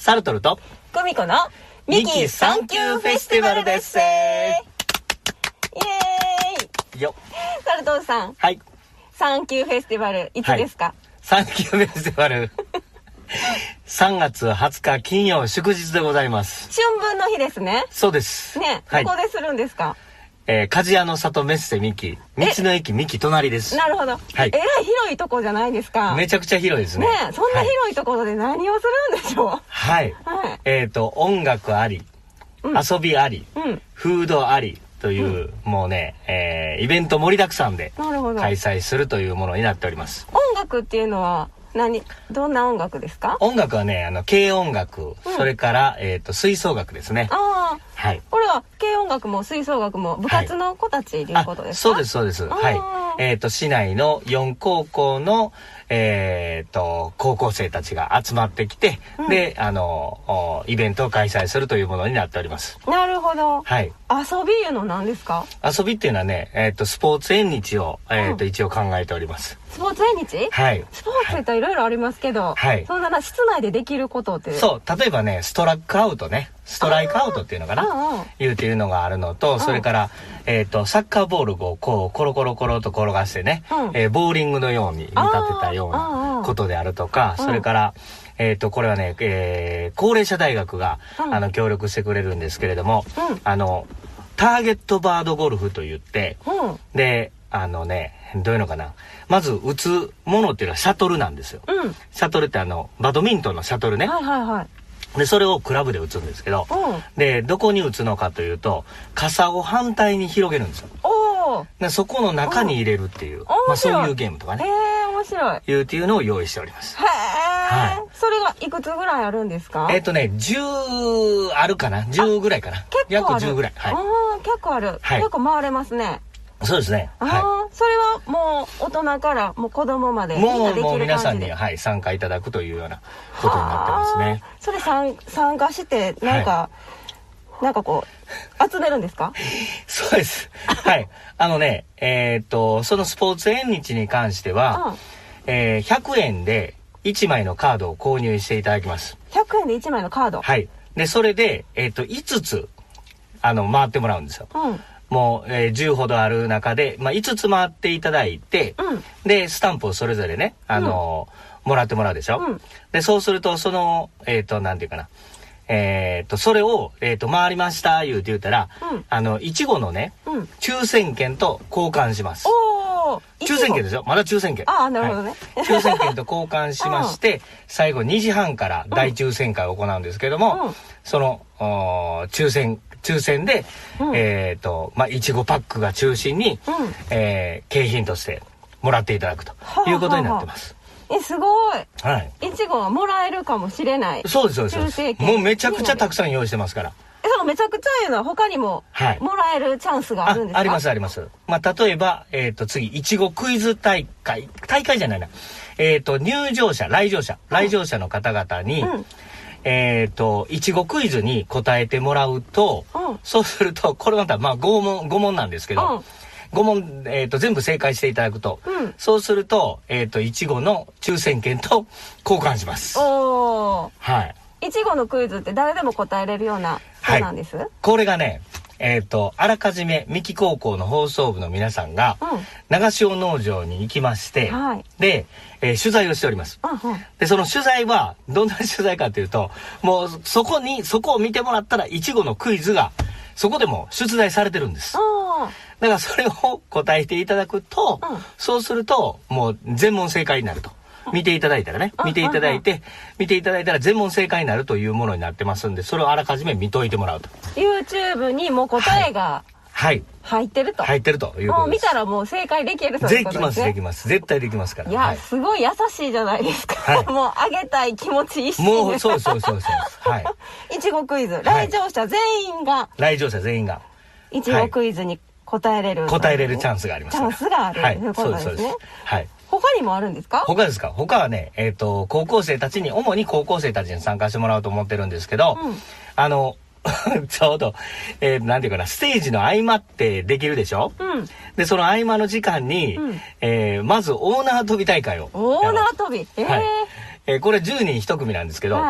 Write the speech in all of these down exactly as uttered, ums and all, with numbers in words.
タルトルと久美子のミキサンキューフェスティバルですイエーイよ。 タルトさん、 はい。 サンキューフェスティバルいつですか？ はい、サンキューフェスティバルさんがつはつか金曜祝日でございます。 春分の日ですね。 そうですね、 はい、 どこでするんですか？ えー、鍛冶屋の里メッセミキ、道の駅ミキ隣です。 なるほど、はい、えらい広いとこじゃないですか。 めちゃくちゃ広いですね。 ね、そんな広いところで何をするんでしょう。 はい、はい、えっ、ー、と音楽あり、うん、遊びあり、うん、フードありという、うん、もうね、えー、イベント盛りだくさんで開催するというものになっております。 音楽っていうのは何、どんな音楽ですか？ 音楽はね、あの軽音楽、うん、それからえっ、ー、と吹奏楽ですね。 ああ、はい。これは軽音楽も吹奏楽も部活の子たちということですか？ はい、そうですそうです。はい。えっ、ー、と市内のよん高校のえっ、ー、と高校生たちが集まってきて、うん、であのイベントを開催するというものになっております。 なるほど。 はい。 遊びいうの何ですか？ 遊びっていうのはね、えっ、ー、とスポーツ縁日をえっ、ー、と、うん、一応考えております。 スポーツ縁日？はい。スポーツっていろいろありますけど、はい。そんなな室内でできることって。 そう、例えばね、ストラックアウトね、ストライクアウトっていうのかな、いうっていうのがあるのと、それからえっ、ー、とサッカーボールをこうコロコロコロと転がしてね、うん、えー、ボーリングのように見立てたようなことであるとか、それからえっ、ー、とこれはね、えー、高齢者大学が、うん、あの協力してくれるんですけれども、うん、あのターゲットバードゴルフといって、うん、であのね、どういうのかな、まず打つものっていうのはシャトルなんですよ、うん、シャトルってあのバドミントンのシャトルね、はいはいはい、でそれをクラブで打つんですけど、うん、でどこに打つのかというと傘を反対に広げるんですよ。おでそこの中に入れるっていう、まあ、そういうゲームとかね、 へー、面白い、 いうっていうのを用意しております。 へー、はい、それがいくつぐらいあるんですか？ えっ、ー、とねじゅうあるかな、じゅうぐらいかな、結構約じゅうぐらい、はい、 あ結構ある、はい、結構回れますね。 そうですね。 あ、はい、それはもう大人からもう子供までみんなできる感じで、もうもう皆さんに、はい、参加いただくというようなことになってますね。 それ参参加してなんか、はい、なんかこう集めるんですか？ そうです。はい。あのね、えー、っとそのスポーツ縁日に関しては、うん、えー、ひゃくえんでいちまいのカードを購入していただきます。 ひゃくえんでいちまいのカード。 はい。でそれでえー、っといつつあの回ってもらうんですよ。うん、もう、えー、じゅうほどある中で、まあ、いつつ回っていただいて、うん、でスタンプをそれぞれね、あのーうん、もらってもらうでしょ、うん、でそうするとそのえっ、ー、となんていうかな、えっ、ー、とそれを、えー、と回りました言うて言ったら、うん、あのいちごのね、うん、抽選券と交換します。お抽選券ですよ、まだ抽選券。 ああ、なるほどね、 はい、抽選券と交換しまして最後にじはんから大抽選会を行うんですけども、うん、その抽選抽選で、うん、えっ、ー、とまあいちごパックが中心に、うん、えー、景品としてもらっていただくということになってます。 はあはあ、えすごい。はい。いちごはもらえるかもしれない。 そうですそうです。もうめちゃくちゃたくさん用意してますから。 えそのめちゃくちゃいうのは他にももらえるチャンスがあるんですか？ あ、ありますあります。まあ例えばえっ、ー、と次いちごクイズ大会大会じゃないな。えっ、ー、と入場者来場者来場者の方々に。うんうん、えっ、ー、といちごクイズに答えてもらうと、うん、そうするとこれまたまあご問ご問なんですけど、うん、ご問、えー、と全部正解していただくと、うん、そうするとえっ、ー、といちごの抽選券と交換します。おー、はい。 いちごのクイズって誰でも答えれるようなそうなんです、はい、 これがねえっ、ー、とあらかじめ三木高校の放送部の皆さんが、うん、長潮農場に行きまして、はい、で、えー、取材をしております、うんうん、でその取材はどんな取材かというともうそこにそこを見てもらったらいちごのクイズがそこでも出題されてるんです。だからそれを答えていただくと、うん、そうするともう全問正解になると。見ていただいたらね、見ていただいて、見ていただいたら全問正解になるというものになってますんで、それをあらかじめ見といてもらうと。 YouTube にも答えが、はい、入ってると。 入ってるということです。 もう見たらもう正解できるということですね。 できますできます。絶対できますから。 いや、はい、すごい優しいじゃないですか。はい、もうあげたい気持ち一心もうそうそうそうそう。はい。 いちごクイズ、来場者全員が、 はい、来場者全員がいちごクイズに答えれる、 はい、答えれるチャンスがあります。 チャンスがある、はい、ということですね。そうですそうです。はい。他にもあるんですか？ 他ですか？他はね、えっ、ー、と高校生たちに主に高校生たちに参加してもらおうと思ってるんですけど、うん、あのちょうど、えー、なんていうかな、ステージの合間ってできるでしょ、うん、でその合間の時間に、うん、えー、まずオーナー跳び大会をオーナー跳び、えーはい、えー、これじゅうにんいち組なんですけど、はい、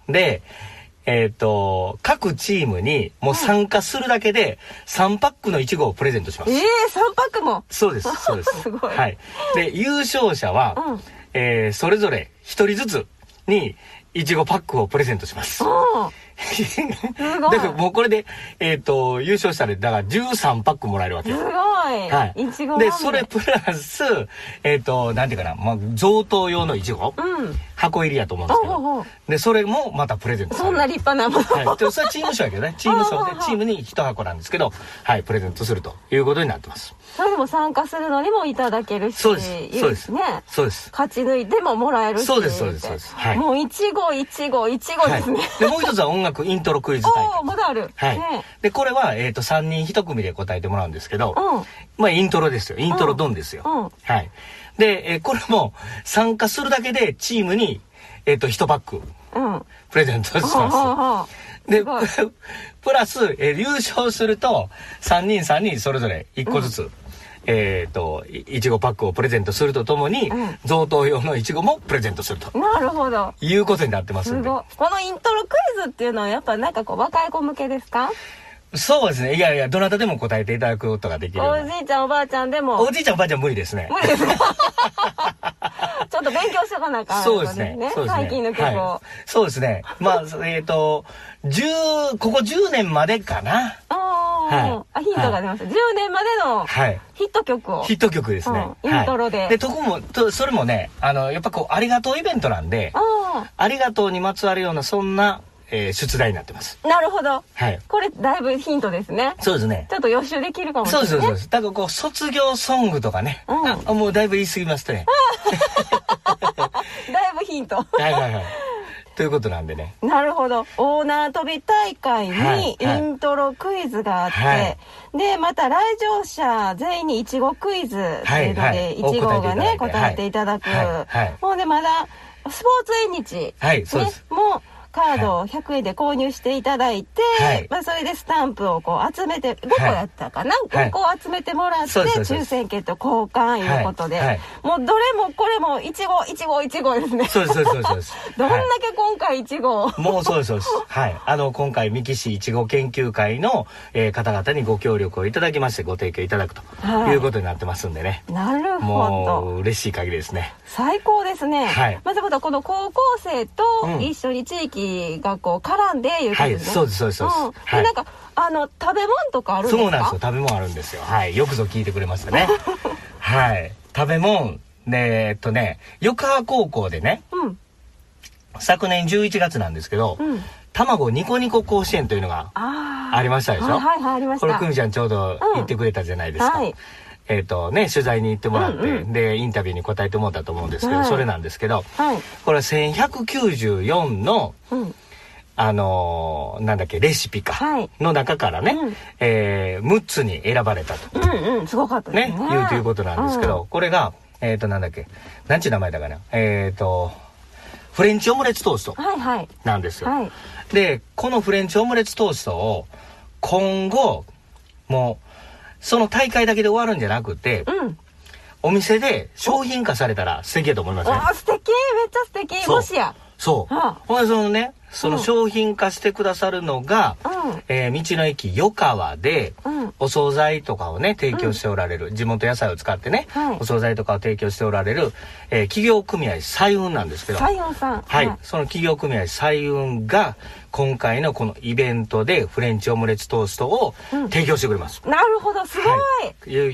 で、えっと、各チームにもう参加するだけでさんパックのいちごをプレゼントします。 ええー、さんパックも。 そうです、そうです。 すごい。 はい。で、優勝者は、うん、えー、それぞれひとりずつにいちごパックをプレゼントします。 すごい。 だからもうこれで、えっと、優勝したら、だからじゅうさんパックもらえるわけ。 すごい。 はい。 いちごで、それプラス、えっと、なんていうかな、まあ、贈答用のいちご。うん。箱入りやと思うんですけど。で、それもまたプレゼントそんな立派なもの。 はい。で、それはチーム賞やけどね。チーム賞で、チームにいち箱なんですけど、はい、プレゼントするということになってます。 それでも参加するのにもいただけるし。 そうです。そうです。 ね。 そうです。 勝ち抜いてももらえるし。 そうです、そうです、そうです。 はい。もういちご、いちご、いちごですね。 で、もう一つは音楽イントロクイズ大会。 おー、まだある。 はい。で、これは、えっと、さんにんいち組で答えてもらうんですけど、うん。まあ、イントロですよ。イントロドンですよ。うん。はい。で、えこれも参加するだけでチームに、えっと、いちパック、うん。プレゼントします。で、プラス、えー、優勝すると、さんにんさんにんそれぞれいっこずつ、うん、えっと、いちごパックをプレゼントするとともに、うん、贈答用のいちごもプレゼントすると。 なるほど。 いうことになってますんで。すごい。 このイントロクイズっていうのはやっぱなんかこう若い子向けですか？ そうですね。いやいや、どなたでも答えていただくことができる。 おじいちゃんおばあちゃんでも。 おじいちゃんおばあちゃん無理ですね。 無理ですか？ちょっと勉強しとかなあかん、ね。 そうですね。そうですね。 最近の曲を、 はい。そうですね。まあ、えっと、じゅう、ここじゅうねんまでかな。 ああ、はい、あ、ヒントが出ました。はい、じゅうねんまでのヒット曲を。 ヒット曲ですね。 うん、イントロで。はい、 で、とこも、と、それもね、あの、やっぱこう、ありがとうイベントなんで、あ, ありがとうにまつわるような、そんな、えー、出題になってます。 なるほど。 はい。 これだいぶヒントですね。 そうですね。 ちょっと予習できるかもしれない。 そうですそうです。だからこう卒業ソングとかね。うん、あ、もうだいぶ言い過ぎましたね。 だいぶヒント。 はいはいはい。ということなんでね。 なるほど。オーナー跳び大会にイントロクイズがあって、はいはい、でまた来場者全員にいちごクイズっていうのでいちごがね答えていただく。はいはい、もうねまだスポーツ縁日、ね、 はいそうです。 もうカードをひゃくえんで購入していただいて、はい、まあそれでスタンプをこう集めてごこやったかな、はい、ごこ集めてもらって抽選券と交換いうことで、はいはい、もうどれもこれもいちごいちごいちごですね。 そうですそうですそうです。 どんだけ今回いちご、 はい、もうそうですそうです。はい。あの今回三木市いちご研究会の、えー、方々にご協力をいただきましてご提供いただくということになってますんでね。 なるほど。 もう嬉しい限りですね。 最高ですね。はい。まずまたこの高校生と一緒に地域がこう絡んでいうことですね。 はい、そうですそうですそうです。うん、 はい、でなんかあの食べ物とかあるんですか？ そうなんですよ。食べ物あるんですよ。はい。よくぞ聞いてくれましたね。はい。食べ物ねえっとね横浜高校でね、うん、昨年じゅういちがつなんですけど、うん、卵ニコニコ甲子園というのがありましたでしょ。 はいはいはいありました。 これ久美ちゃんちょうど言ってくれたじゃないですか。うんはいえっとね、取材に行ってもらって、うんうん、で、インタビューに答えてもらったと思うんですけど、はい、それなんですけど、はい、これはせんひゃくきゅうじゅうよんの、うん、あのー、なんだっけ、レシピか、はい、の中からね、うんえー、むっつに選ばれたと。 うんうん、すごかったですね。 ね、いうということなんですけど、うん、これが、えっと、なんだっけ、なんちゅう名前だかな、えっと、フレンチオムレツトーストなんですよ。はいはい、で、このフレンチオムレツトーストを、今後、もう、その大会だけで終わるんじゃなくて、うん、お店で商品化されたら素敵やと思いますね。 あ、素敵、めっちゃ素敵。もしや。 そう。はあ、ほんでそのね、その商品化してくださるのが、うんえー、道の駅よ川で、うん、お惣菜とかをね提供しておられる、うん、地元野菜を使ってね、はい、お惣菜とかを提供しておられる、えー、企業組合彩雲なんですけど、 彩雲さん、 はい、はい、その企業組合彩雲が今回のこのイベントでフレンチオムレツトーストを提供してくれます、 うん、なるほど、すごい、はい、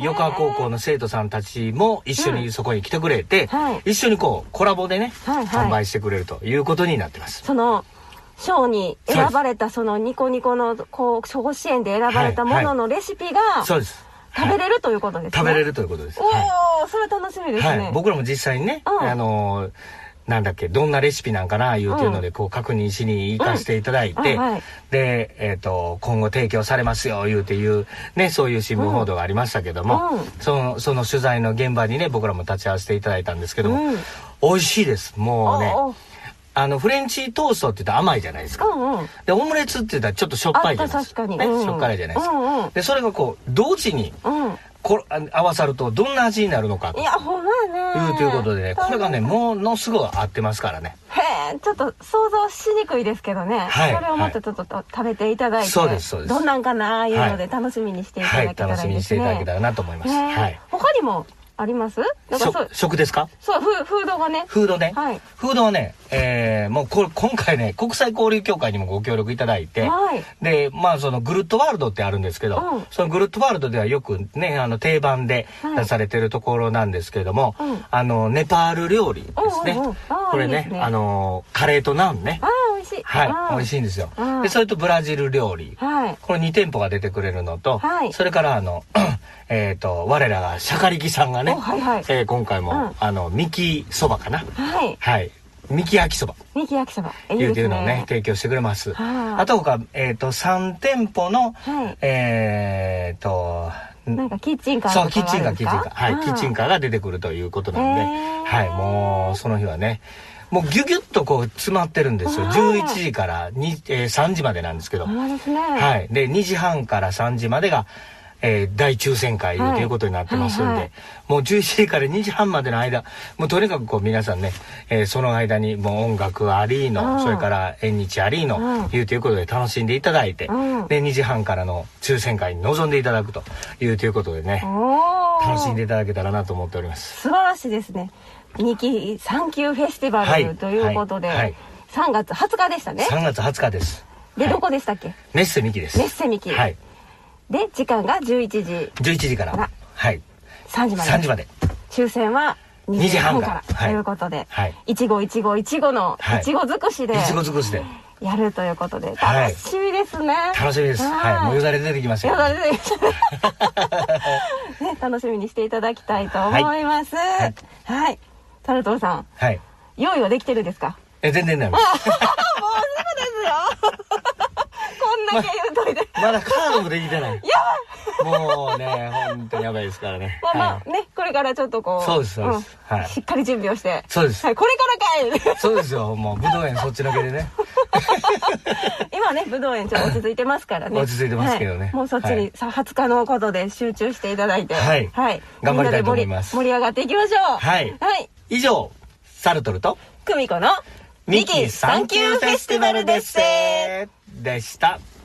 横川高校の生徒さんたちも一緒にそこに来てくれて、うんはい、一緒にこうコラボでね、はいはい、販売してくれるということになってます。 その賞に選ばれたそのニコニコのこう甲子園で選ばれたもののレシピが食べれるということですね。 食べれるということです。 おお、はい、それ楽しみですね。 はい、僕らも実際にね、うん、あのー、なんだっけどんなレシピなんかないうていうのでこう確認しに行かせていただいて、うんはい、で、えー、と今後提供されますよいうていうねそういう新聞報道がありましたけども、うん、そのその取材の現場にね僕らも立ち会わせていただいたんですけども、うん、美味しいです。もうね。あのフレンチトーストって言ったら甘いじゃないですか、うんうん、でオムレツって言ったらちょっとしょっぱいじゃないですか、 確かに、 ね、しょっぱいじゃないですか、うんうん、でそれがこう同時に、うん、 これ合わさるとどんな味になるのかといやほんまやねいうということでね、これがねものすごい合ってますからね。 へえ、ちょっと想像しにくいですけどね、はい、それをまたちょっと食べていただいて、 そうですそうです、 どんなんかなあいうので楽しみにしていただけたらいいですね、はい、楽しみにしていただけたらなと思います。 はい、他にもあります？ 食ですか？ そう、フ, フードがね。 フードね。 はい、 フードはね、えー、もうこれ今回ね、国際交流協会にもご協力いただいて、はい、で、まあそのグルッドワールドってあるんですけど、うん、そのグルッドワールドではよくね、あの定番で出されてるところなんですけれども、はい、あの、ネパール料理ですね。うんうんうん、これね、いいね、あの、カレーとナンね。 ああ、美味しい。 はい、美味しいんですよ。で、それとブラジル料理。はい、これに店舗が出てくれるのと、はい、それからあの、えっと、我らがシャカリキさんがね、はいはい、えー、今回も、うん、あの、ミキそばかな。はい。はい。ミキ焼きそば。 ミキ焼きそば。 いいですね。いうのをね、提供してくれます。あと他、えっと、さん店舗の、はい、えっと、 なんかキッチンカーそう、キッチンカー、キッチンカー。はい、キッチンカーが出てくるということなんで、はい、もう、その日はね、もうギュギュッとこう詰まってるんですよ。じゅういちじからに、えー、さんじまでなんですけど。 そうですね。 はい。で、にじはんからさんじまでが、えー、大抽選会ということになってますんで、はいはいはい、もうじゅういちじからにじはんまでの間、もうとにかくこう皆さんね、えー、その間にもう音楽ありの、それから縁日ありの、うん、いうということで楽しんでいただいて、うん、で、にじはんからの抽選会に臨んでいただくというということでね、楽しんでいただけたらなと思っております。 素晴らしいですね。ミキサンキューフェスティバルということで、はいはいはい、さんがつはつかでしたね。 さんがつはつかです。 で、はい、どこでしたっけ？ メッセミキです。 メッセミキ。はい。で、時間がじゅういちじ。 じゅういちじから。はい。 さんじまで。 さんじまで。 抽選はにじはんから。ということで、はい。いちごいちごいちごのいちご尽くしで。 いちご尽くしで。 やるということで、楽しみですね。 楽しみです。はい。もうよだれ出てきますよ。 よだれ出てきます。ね、楽しみにしていただきたいと思います。はい。はい。タルトルさん。はい。用意はできてるんですか？ え、全然ない。もうすぐですよ。こんだけ言うといて。 まだカードもできてない。 やばい。もうね、本当にやばいですからね。 まあまあね、これからちょっとこう。 そうです、そうです。はい。 しっかり準備をして。 そうです。 はい、これからかい。 そうですよ。もうぶどう園そっちのけでね。 今ね、ぶどう園ちょっと落ち着いてますからね。 落ち着いてますけどね。 もうそっちにさ、はつかのことで集中していただいて。はい。はい。 頑張りたいと思います。 盛り上がっていきましょう。 はい。はい。以上、サルトルとクミコのミキサンキューフェスティバルです。 でした。